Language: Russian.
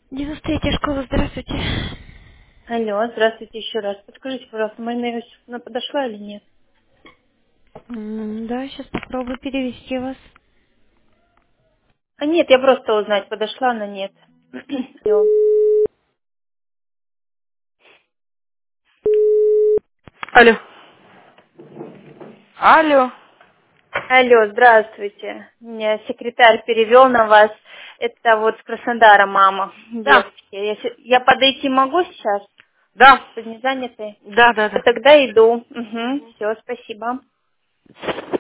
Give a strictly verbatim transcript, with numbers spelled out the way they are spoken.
девяносто третья школа, здравствуйте. Алло, здравствуйте еще раз. Подскажите, пожалуйста, Марина Иосифовна подошла или нет? М, Да, сейчас попробую перевести вас. А нет, я просто узнать, подошла она, нет. Алло. Алло. Алло. Алло, здравствуйте. Меня секретарь перевел на вас. Это вот с Краснодара мама Да. девочки. Я, се- я подойти могу сейчас? Да. Вы не заняты? Да, да, да. Тогда иду. Угу, все, спасибо.